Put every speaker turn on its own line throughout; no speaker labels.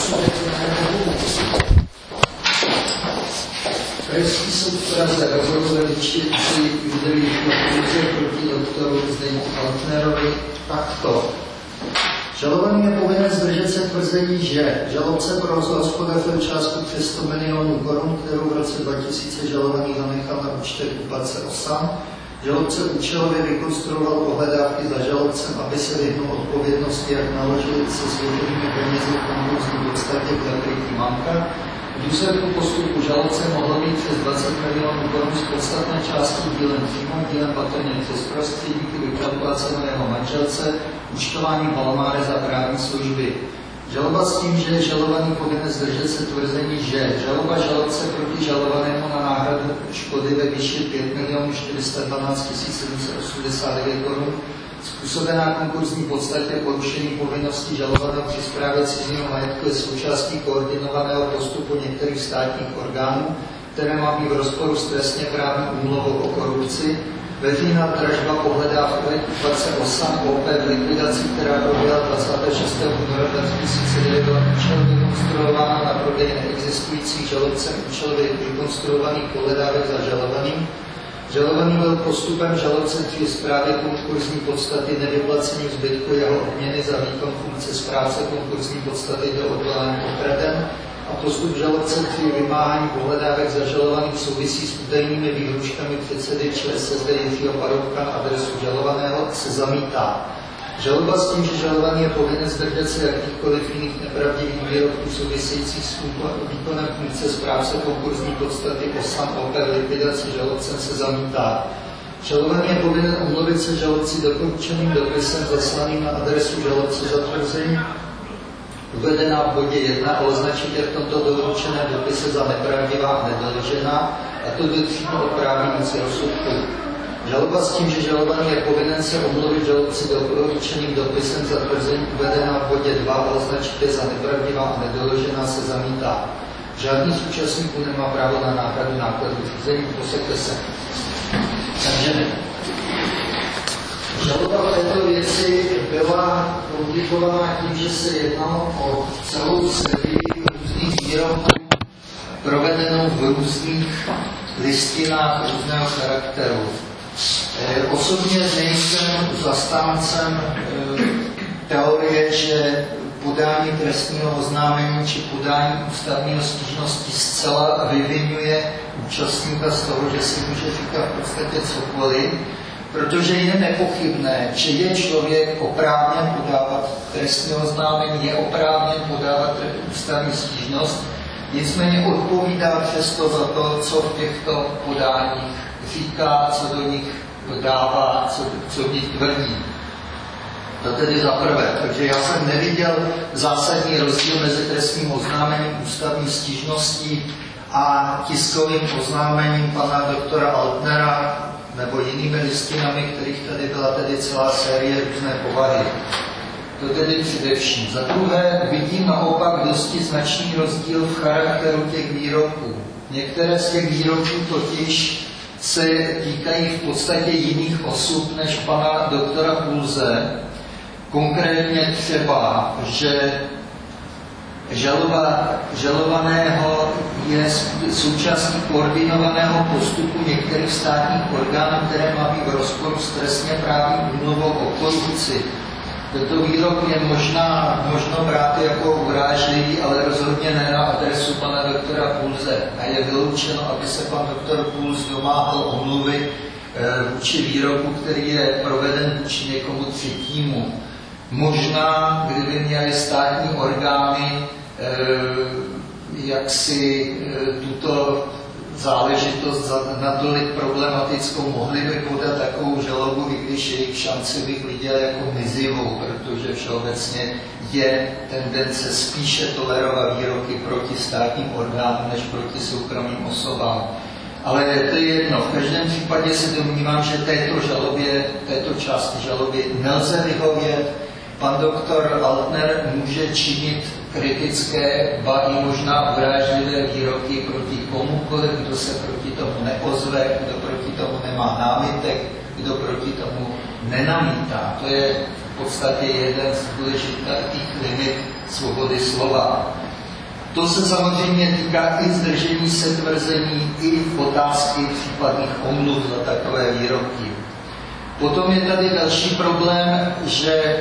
Krajský soud v Praze rozhodl ve výši judelich proti doktoru Zdeňku Altnerovi takto. Žalovaný je povinen zdržet se tvrzení, že žalobce pro hospodařil částku přes 100 milionů korun, kterou v roce 2000 žalovaný zanechal na účtech úpadce OSAM. Žalobce účelově vykonstruoval pohledávky za žalobcem, aby se vyhnul odpovědnosti, jak naložili se světovými penězi v konkurzní podstatě k zakrytí mamka. V důsledku postupu žalobce mohlo být přes 20 milionů korun z podstatné části dílem přímo, dílem patrně přes prostředníky vyplacenou jeho manželce, účtování Palmáre za právní služby. Žaloba s tím, že je žalovaný povinen zdržet se tvrzení, že žaloba žalobce proti žalovanému na náhradu škody ve výši 5 412 789 korun způsobená konkurzní podstatě porušení povinností žalovaného při správě cizího majetku je součástí koordinovaného postupu některých státních orgánů, které má být v rozporu s trestně právní úmluvou o korupci. Veřejná dražba pohledávky 28 OP v likvidaci, která proběhla 26. února 2009, byla účelově vykonstruována na prodej neexistujících žalobcem účelově vykonstruovaných pohledávek za žalovaným. Žalovaný byl postupem žalobce při správě konkurzní podstaty nevyplacením zbytku jeho odměny za výkon funkce správce konkurzní podstaty do odvolání okraden a postup žalobce při vymáhání pohledávek za žalovaným souvisí s údajnými výhruškami předsedy ČSSD Jiřího Paroubka na adresu žalovaného se zamítá. Žaloba s tím, že žalovaný je povinen zdržet se jakýchkoliv jiných nepravdivých výroků souvisejících s výkonem funkce správce konkurzní podstaty OSAM OP v likvidaci žalobcem se zamítá. Žalovaný je povinen omluvit se žalobci doporučeným dopisem zaslaným na adresu žalobce za tvrzení uvedená v bodě 1 a označit je v tomto doručeném dopise za nepravdivá a nedoložená, a to do 3 od právní moci rozsudku. Žaloba s tím, že žalovaný je povinen se omluvit žalobci doporučeným dopisem za tvrzení uvedená v bodě 2 a označit je za nepravdivá a nedoložená, se zamítá. Žádný z účastníků nemá právo na náhradu nákladů řízení, posaďte se. Takže žaloba v této věci byla komplikovaná tím, že se jednalo o celou sérii různých výroků provedenou v různých listinách různého charakteru. Osobně nejsem zastáncem teorie, že podání trestního oznámení či podání ústavního stížnosti zcela vyvinuje účastníka z toho, že si může říkat v podstatě cokoliv, protože je nepochybné, že je člověk oprávněn podávat trestní oznámení, je oprávněn podávat ústavní stížnost, nicméně odpovídá přesto za to, co v těchto podáních říká, co do nich dává, co v nich tvrdí. To tedy za prvé. Takže já jsem neviděl zásadní rozdíl mezi trestním oznámením ústavní stížností a tiskovým oznámením pana doktora Altnera nebo jinými listinami, kterých tady byla tedy celá série různé povahy. To tedy především. Za druhé vidím naopak dosti značný rozdíl v charakteru těch výroků. Některé z těch výroků totiž se týkají v podstatě jiných osob než pana doktora Pulze. Konkrétně třeba, že žalovaného je součástí koordinovaného postupu některých státních orgánů, které má být v rozporu s trestně právní úmluvou o korupci. Tento výrok je možno brát jako urážlivý, ale rozhodně ne na adresu pana doktora Pulze. A je vyloučeno, aby se pan doktor Puls domáhal omluvy vůči výroku, který je proveden vůči někomu třetímu. Možná, kdyby měly státní orgány jak si tuto záležitost natolik problematickou, mohli by podat takovou žalobu, i když jejich šanci bych viděl jako mizivou, protože všeobecně je tendence spíše tolerovat výroky proti státním orgánům než proti soukromým osobám. Ale to je jedno. V každém případě se domnívám, že této části žaloby nelze vyhovět. Pan doktor Altner může činit kritické, ba i možná urážlivé výroky proti komukoliv, kdo se proti tomu neozve, kdo proti tomu nemá námitek, kdo proti tomu nenamítá. To je v podstatě jeden z důležitých limit svobody slova. To se samozřejmě týká i zdržení se tvrzení, i otázky případných omluv za takové výroky. Potom je tady další problém, že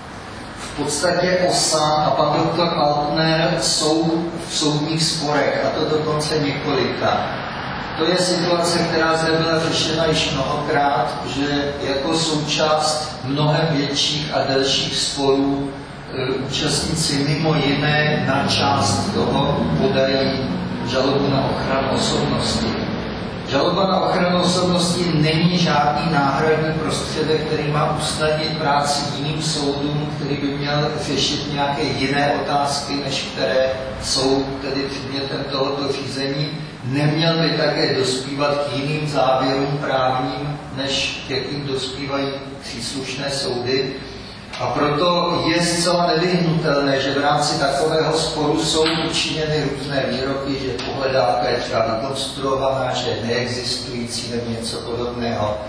v podstatě OSA a pan doktor Altner jsou v soudních sporech, a to dokonce několika. To je situace, která zde byla řešena již mnohokrát, že jako součást mnohem větších a delších sporů účastníci mimo jiné na část toho podají žalobu na ochranu osobnosti. Žaloba na ochranu osobnosti není žádný náhradní prostředek, který má usnadnit práci jiným soudům, který by měl řešit nějaké jiné otázky, než které jsou tedy předmětem tohoto řízení. Neměl by také dospívat k jiným závěrům právním, než k jakým dospívají příslušné soudy. A proto je zcela nevyhnutelné, že v rámci takového sporu jsou učiněny různé výroky, že pohledávka je třeba vykonstruovaná, že je neexistující nebo něco podobného.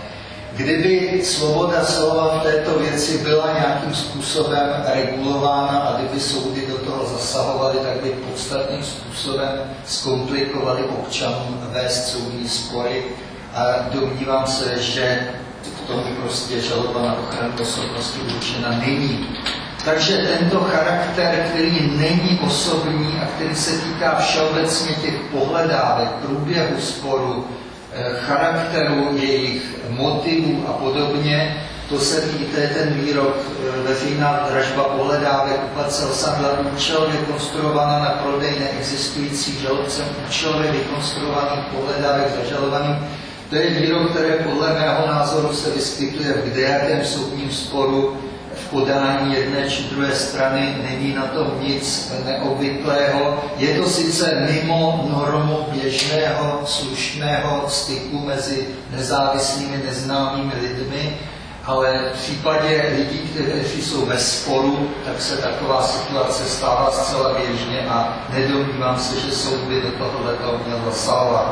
Kdyby svoboda slova v této věci byla nějakým způsobem regulována a kdyby soudy do toho zasahovaly, tak by podstatným způsobem zkomplikovali občanům vést soudní spory. A domnívám se, že k tomu prostě žaloba na ochranu osobnosti určena není. Takže tento charakter, který není osobní a který se týká všeobecně těch pohledávek, průběhu sporu, charakteru jejich motivů a podobně, to se týká ten výrok veřejná dražba pohledávek uplatcel sadla účelově konstruovaná na prodej neexistujících žalobcem účelově vykonstruovaných pohledávek zažalovaným. To je výrok, který podle mého názoru se vyskytuje v kdejakém soudním sporu v podání jedné či druhé strany, není na tom nic neobvyklého. Je to sice mimo normu běžného, slušného styku mezi nezávislými, neznámými lidmi, ale v případě lidí, kteří jsou ve sporu, tak se taková situace stává zcela běžně a nedomnívám se, že soud by do tohoto měl zasahovat.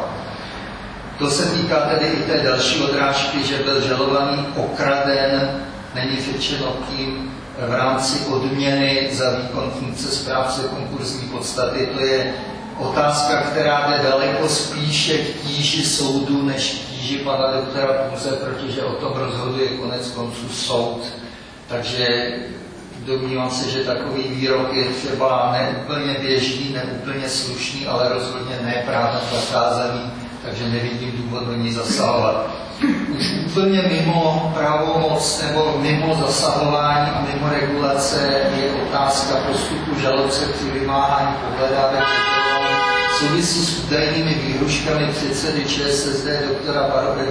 To se týká tedy i té další odrážky, že byl žalovaný okraden, není řečeno kým, v rámci odměny za výkon funkce správce konkurzní podstaty. To je otázka, která jde daleko spíše k tíži soudu, než k tíži pana doktora Půze, protože o tom rozhoduje konec konců soud. Takže domnívám se, že takový výrok je třeba neúplně běžný, neúplně slušný, ale rozhodně ne právem zakázaný, takže nevidím důvod do ní zasahovat. Už úplně mimo pravomoc nebo mimo zasahování a mimo regulace je otázka postupu žalobce při vymáhání pohledávek souvisí s údajnými výhruškami předsedy ČSSD doktora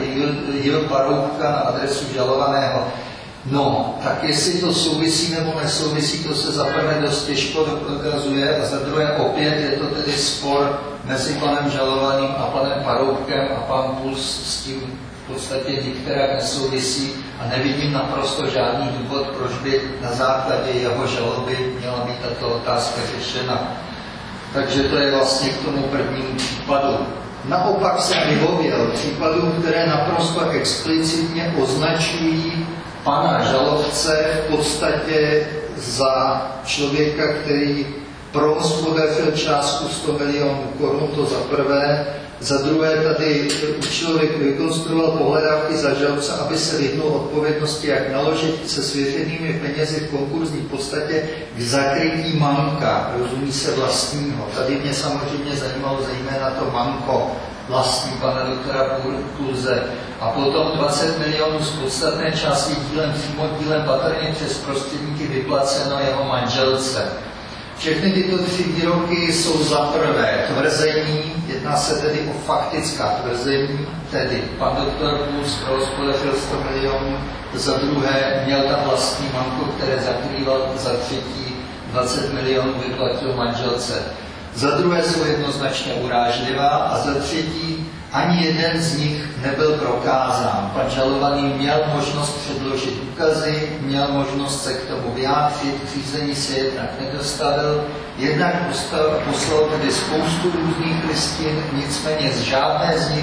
J. Paroubka na adresu žalovaného. No, tak jestli to souvisí nebo nesouvisí, to se za prvé dost těžko dokazuje a za druhé opět je to tedy spor mezi panem žalovaným a panem Paroubkem a pan Puls s tím v podstatě nikterak nesouvisí a nevidím naprosto žádný důvod, proč by na základě jeho žaloby měla být tato otázka řešena. Takže to je vlastně k tomu prvnímu případu. Naopak jsem vyhověl případům, které naprosto explicitně označují pana žalobce v podstatě za člověka, který prohospodařil částku 100 milionů korun, to za prvé. Za druhé tady člověk vykonstruoval pohledávky za žalobce, aby se vyhnul odpovědnosti, jak naložit se svěřenými penězi v konkurzní podstatě k zakrytí manka, rozumí se vlastního. Tady mě samozřejmě zajímalo zejména to manko vlastní pana doktora Půze. A potom 20 milionů z podstatné části dílem, přímo dílem patrně přes prostředníky vyplaceno jeho manželce. Všechny tyto tři výroky jsou za prvé tvrzení, jedná se tedy o faktická tvrzení, tedy pan doktor Puls prohospodařil 100 milionů, za druhé měl tam vlastní manko, které zakrýval, za třetí 20 milionů vyplatil manželce. Za druhé jsou jednoznačně urážlivá a za třetí ani jeden z nich nebyl prokázán. Pan žalovaný měl možnost předložit důkazy, měl možnost se k tomu vyjádřit, řízení se jednak nedostavil, jednak poslal tedy spoustu různých listin, nicméně z žádné z nich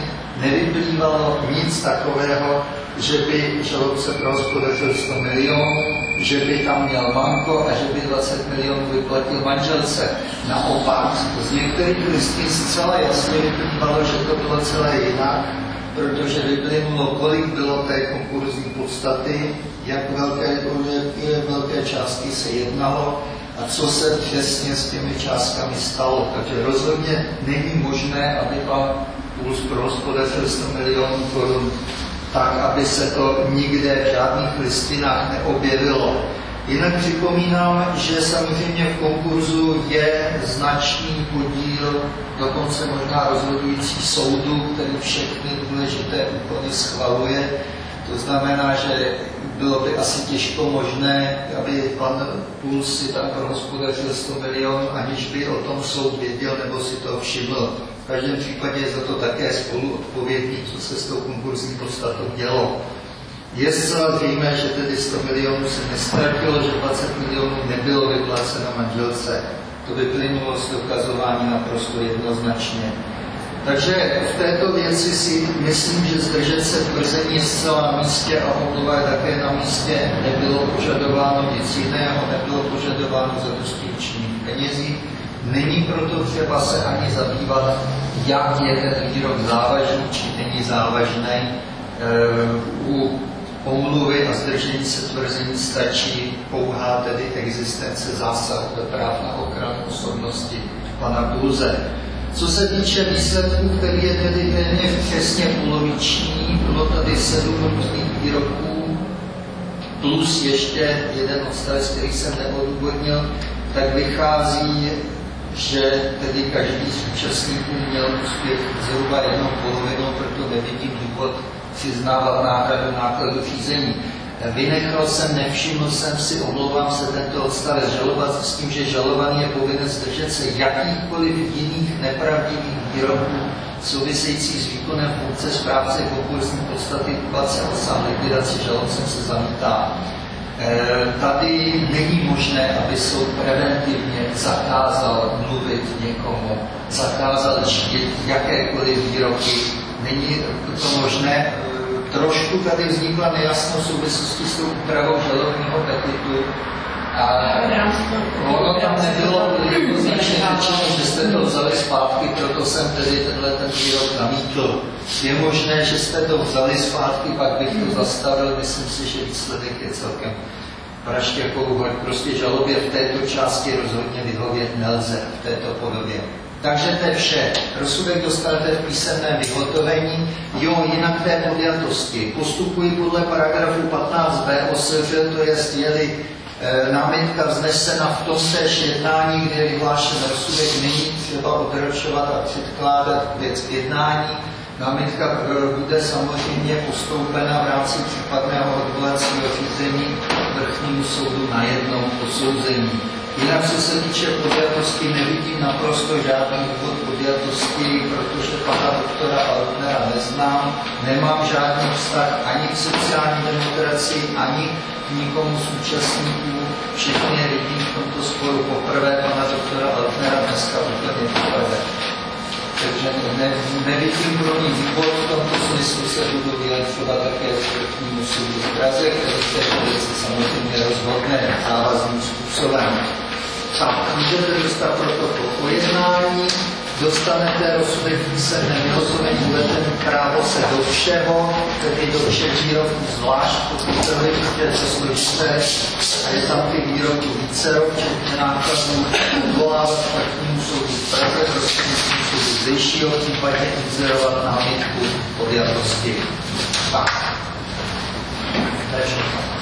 nevyplývalo nic takového, že by žalobce prohospodařil 100 milionů, že by tam měl manko a že by 20 milionů vyplatil manželce. Naopak, z některých listin zcela jasně vyplývalo, že to bylo celé jinak, protože vyplynulo, kolik bylo té konkurzní podstaty, jak velké částky se jednalo a co se přesně s těmi částkami stalo. Takže rozhodně není možné, aby pan Puls prohospodařil 100 milionů korun tak, aby se to nikde v žádných listinách neobjevilo. Jinak připomínám, že samozřejmě v konkurzu je značný podíl, dokonce možná rozhodující soudu, který všechny důležité úkony schvaluje. To znamená, že bylo by asi těžko možné, aby pan Puls si tam prohospodařil 100 milionů, aniž by o tom soud věděl nebo si to všiml. V každém případě je za to také spolu odpovědný, co se s tou konkurzní podstatou dělo. Je zcela zřejmé, že tedy 100 milionů se nestratilo, že 20 milionů nebylo vypláceno manželce. To vyplynulo z dokazování naprosto jednoznačně. Takže v této věci si myslím, že zdržet se tvrzení je zcela na místě a omluva je také na místě. Nebylo požadováno nic jiného, nebylo požadováno za dostatečných penězí. Není proto třeba se ani zabývat, jak je ten výrok závažný, či není závažný. U omluvy a zdržení se tvrzení stačí pouhá tedy existence zásahu do práv na ochranu osobnosti pana Pulse. Co se týče výsledku, který je tedy téměř přesně poloviční, bylo tady 7 různých výroků, plus ještě jeden odstavec, který jsem neodůvodnil, tak vychází, že tedy každý z účastníků měl uspěch zhruba 1/2, proto nevidím důvod přiznávat náhradu nákladu řízení. Vynechal jsem, nevšiml jsem si, omlouvám se, tento odstavec žalovat s tím, že žalovaný je povinen zdržet se jakýchkoliv jiných nepravdivých výroků souvisejících s výkonem funkce správce konkurzní podstaty se o sám likvidaci žalobcem se zamítá. Tady není možné, aby soud preventivně zakázal mluvit někomu, zakázal činit jakékoliv výroky. Není to možné. Trošku tady vznikla nejasnost v souvislosti s tou úpravou žalobního petitu. A ono tam nebylo jednoznačně řečeno, že jste to vzali zpátky, proto jsem tedy ten výrok namítl. Je možné, že jste to vzali zpátky, pak bych to zastavil, myslím si, že výsledek je celkem praštěkový. Prostě žalobě v této části rozhodně vyhovět nelze v této podobě. Takže to je vše. Rozsudek dostanete v písemném vyhotovení. Jo, jinak té podjatosti. Postupuji podle paragrafu 15b OSŘ, to je námitka vznesena v tom též jednání, kde je vyhlášen rozsudek, není třeba odročovat a předkládat věc k jednání. Námitka bude samozřejmě postoupena v rámci případného odvolacího řízení vrchnímu soudu na jednou posouzení. Jinak, co se týče podjatosti, nevidím naprosto žádný důvod podjatosti, protože pana doktora Altnera neznám, nemám žádný vztah ani k sociální demokracii, ani k nikomu z účastníků. Všechny vidím v tomto sporu poprvé, pana doktora Altnera dneska úplně poprvé. Takže nevidím pro ní důvod, v tomto smyslu se budu vyjadřovat také k vrchnímu soudu v Praze, který v této věci samozřejmě rozhodne závazným způsobem. Tak, můžete dostat protokol o jednání, dostanete rozsudek písemné vyhotovení, budete mít právo se do všeho, tedy do všech výroků zvlášť, pokud se vyjde, co složité, a je tam ty výroky vícero, včetně nákladů, odvolávat k vrchnímu soudu v Praze, prostřednictvím soudu zdejšího, případně inzerovat námitku podjatosti. Tak. To je všechno.